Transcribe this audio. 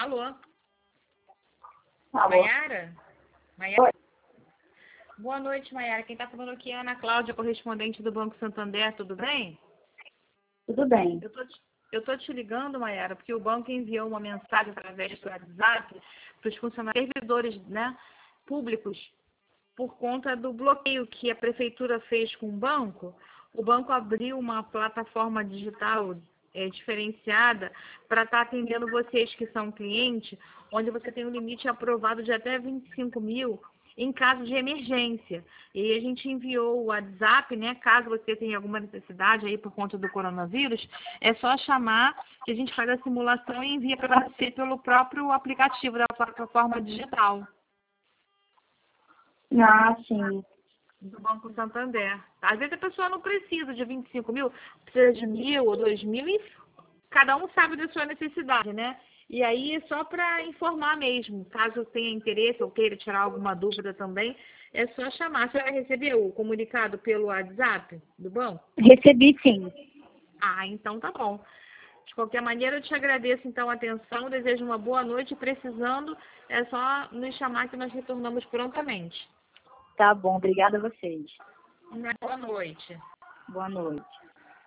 Alô? Alô? Maiara? Maiara? Oi. Boa noite, Maiara. Quem está falando aqui é a Ana Cláudia, correspondente do Banco Santander, tudo bem? Tudo bem. Eu tô te ligando, Maiara, porque o banco enviou uma mensagem através do WhatsApp para os funcionários servidores, né, públicos, por conta do bloqueio que a prefeitura fez com o banco. O banco abriu uma plataforma digital diferenciada para estar atendendo vocês que são clientes, onde você tem um limite aprovado de até 25 mil em caso de emergência. E aí a gente enviou o WhatsApp, né? Caso você tenha alguma necessidade aí por conta do coronavírus, é só chamar que a gente faz a simulação e envia para você pelo próprio aplicativo da plataforma digital Ah, sim. do Banco Santander. Às vezes a pessoa não precisa de 25 mil, precisa de 1.000 ou 2.000, e cada um sabe da sua necessidade, né? E aí, só para informar mesmo, caso tenha interesse ou queira tirar alguma dúvida também, é só chamar. Você vai receber o comunicado pelo WhatsApp do banco? Recebi, sim. Ah, então tá bom. De qualquer maneira, eu te agradeço então a atenção, desejo uma boa noite. Precisando, é só nos chamar que nós retornamos prontamente. Tá bom, obrigada a vocês. Boa noite. Boa noite.